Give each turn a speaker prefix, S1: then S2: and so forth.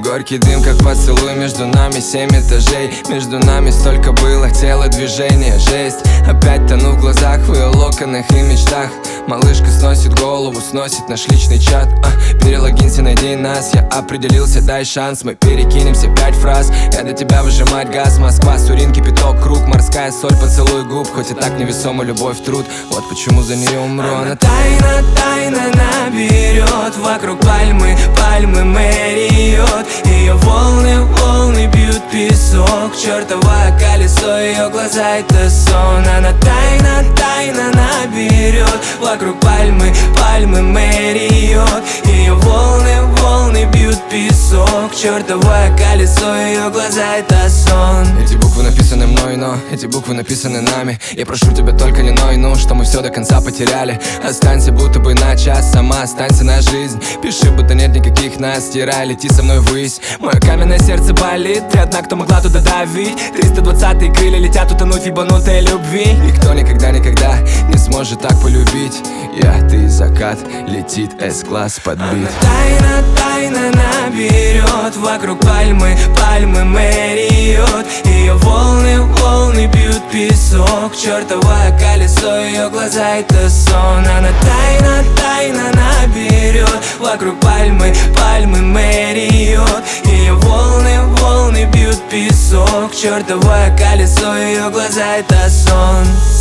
S1: Горький дым, как поцелуй, между нами 7 этажей. Между нами столько было, тело, движение, жесть. Опять тону в глазах, в ее локонах и мечтах. Малышка сносит голову, сносит наш личный чат. Перелогинься, найди нас, я определился, дай шанс. Мы перекинемся 5 фраз, я до тебя выжимать газ. Москва, Сурин, кипяток, круг, морская соль, поцелуй губ. Хоть и так невесома любовь, труд, вот почему за нее умру. Она тайна, тайна наберет. Вокруг пальмы, пальмы Мэриот. Ее волны, волны бьют песок. Чертовое колесо, ее глаза это сон. Она тайна, тайна наберет. Вокруг пальмы, пальмы Мэриот. Ее волны, волны бьют песок. Чертовое колесо, ее глаза это сон. Эти буквы написаны мной, но эти буквы написаны нами. Я прошу тебя, только не ной, ну, что мы все до конца потеряли. Останься будто бы на час, сама останься на жизнь. Пиши, будто нет никаких нас, стирай, лети со мной ввысь. Мое каменное сердце болит, ты одна, кто могла туда давить. 320-е крылья летят, утонуть в ебанутой любви. Никто никогда не сможет так полюбить. Я, ты, закат, летит С-класс подбит. Тайна, тайна наберет. Вокруг пальмы, пальмы Мэриот. Ее волны, волны бьют песок. Чертовое колесо, ее глаза это сон. Она тайна, тайна наберет. Вокруг пальмы, пальмы Мэриот. Ее волны, волны бьют песок. Чертовое колесо, ее глаза это сон.